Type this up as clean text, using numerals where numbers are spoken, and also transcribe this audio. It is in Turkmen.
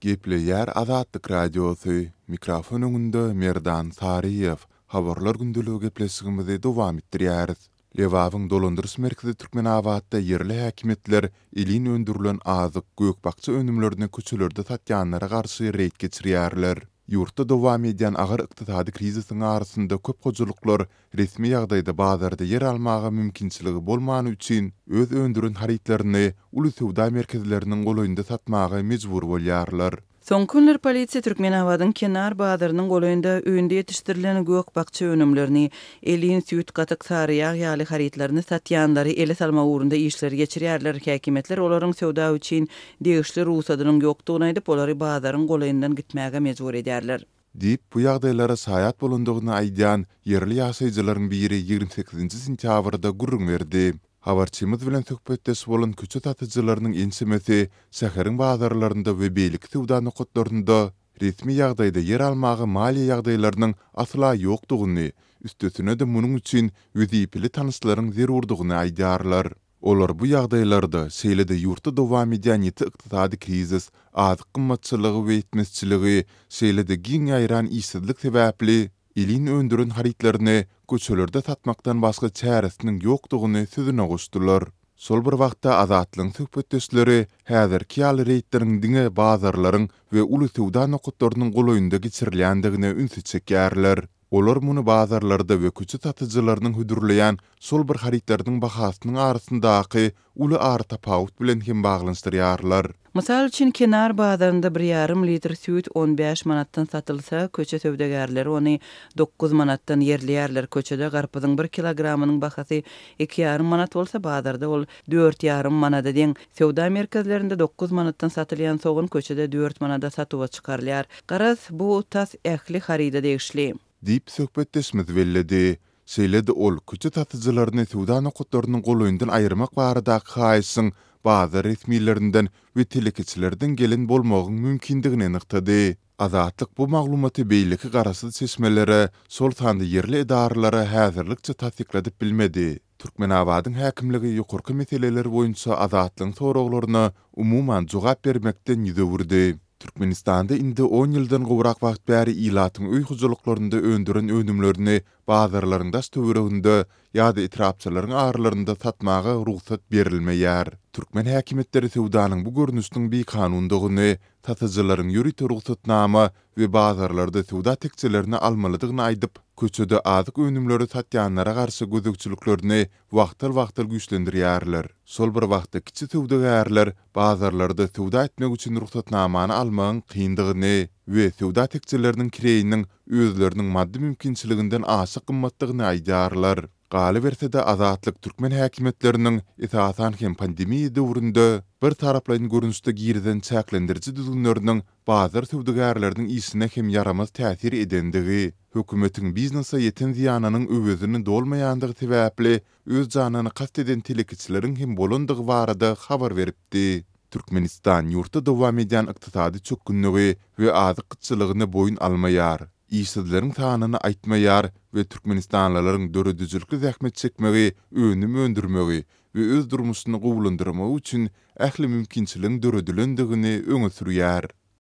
Gepleyer Azatlyk Radiosu mikrofon öňünde Merdan Sariýew. Habarlar gündüligi gepleşigimizi dowam etdirýäris. Lewawyň dolandyrys merkezi Türkmenabadda yerli häkimetler ilin öndürilen azyk gökbakça önümlerini köçelerde satýanlara garşy reýt geçirýärler. Ýurtda dowam edýän agyr ykdysady krizisiň arasynda köp hojuluklar resmi ýagdaýda bazarda yer almagy mümkinçiligi bolmany üçin öz öndürün haritlerini uly sowda merkezleriniň goýunda satmagy mejbur bolýarlar. Son günler polisiýa Türkmenabadyň kenar bazarynyň goýunda öýünde ýetişdirilen gökbakça önümlerini, elin süýt gatyk saryýag ýaly haritlerini satýanlary ele salma ugrunda işleri geçirýärler. Häkimetler olaryň sowda üçin degişli ruhsatynyň ýokdugyny aýdyp, olary bazaryň goýundan gitmäge mejbur edýärler. Dip bu ýagdaýlara saýat bolandygyny aýdýan yerli ýaşaýjylaryň biri 28 sentýabrda gurrun berdi. Habarçymyz bilen söhbetdeş bolan köçe satyjylarynyň ensemesi şäheriň bazarlarynda we beýlik sowda nokatlarynda resmi ýagdaýda yer almagy maliýe ýagdaýlarynyň asla ýokdugyny, üstesine de munyň üçin wezipli tanyşlaryň zerurdugyny aýdýarlar. Olar bu ýagdaýlarda şeýlede ýurtda dowam edýän ykdysady krizis, azyk gymmatçylygy we etmezçiligi, şeýlede giň ýaýran işsizlik sebäpli ilin öndürün haritlerini köçelerde satmaktan başga çäresiniň ýokdugyny sözüne goşdylar. Sol bir wagtda Azatlyň söhbetdeşleri häzirki ýaly reýtleriniň diňe bazarlaryň we uly sowda nokatlarynyň goýunda geçirilýändigine ünsü çekýärler. Olar muny bazarlarda we köçe satyjylarynyň hüdürleýän sol bir haritleriniň bahasynyň arasyndaky uly ary tapawut bilen hem baglanşdyrýarlar. Mysal üçin kenar bazarynda 1,5 litr süýt 15 manatdan satylsa, köçe sowdagärleri ony 9 manatdan yerleýärler. Köçede garpyzyň 1 kilogramynyň bahasy 2,5 manat bolsa, bazarda ol 4,5 manada deň. Sowda merkezlerinde 9 manatdan satylýan soğun köçede 4 manada satyba çykarylýar. Garaz bu tas ähli harida degişli. Dip söhbetdeşmiz belledi. Şeýlede ol köçe satyjylaryny sowda nokatlarynyň goýundan aýyrmak barada haýsyň bazar resmiýetlerinden we telekiçilerden gelen bolmagyň mümkindigini anyktady. Azatlyk bu maglumaty beýleki garasy seçmelere, sol sandy yerli idaralara häzirlikçe tasdikladyp bilmedi. Türkmenabadyň häkimligi ýokurky meseleler boýunça Azatlyň soraglaryna umuman jogap bermekden ýüzewurdi. Türkmenistanda indi 10 ýyldan gowrak wagt bäri ilatyň öý hujuluklarynda öndüren önümlerini bazarlarynda töwereginde ýa-da etrapçylaryň arlarynda satmagy ruhsat berilmeýär. Türkmen häkimetleri sowdanyň bu görnüşdiň bir kanundygyny, satyjylaryň ýürüt ruhsatnama we bazarlarda sowda tekçelerini almalydygyny aýdyp, köçede azyk önümleri satýanlara garşy gözükçülüklerini wagtal güýçlendirýärler. Sol bir wagtda kiçi sowdagärler bazarlarda sowda etmek üçin ruhsatnamany almagyň kyndygyny we sowda tekçeleriniň kireýiniň özleriniň maddi mümkinçiliginden aşy gymmatlygyny aýdýarlar. Galy bersede Azatlyk Türkmen häkimetleriniň esasan hem pandemiýa döwründe bir taraplaýyn görnüşde girden çäklendiriji düzgünleriniň bazar sowdagärleriniň işine hem yaramaz täsir edendigi, hökümetiň biznesa ýeten ziýanynyň öwezini dolmaýandygy sebäpli öz janyny kast eden telekiçileriň hem bolandygy barada habar beripdi. Türkmenistan ýurtda dowam edýän ykdysady çökünligi we azyk kıtçylygyna boyun almaýar. İşsizleriň sanyny aýtmaýar we Türkmenistanlylaryň döredüjülükli zähmet çekmegi, önüm öndürmegi we öz durmuşyny gowlandyrmagy üçin ähli mümkinçiligiň döredülendigini öňe sürýär.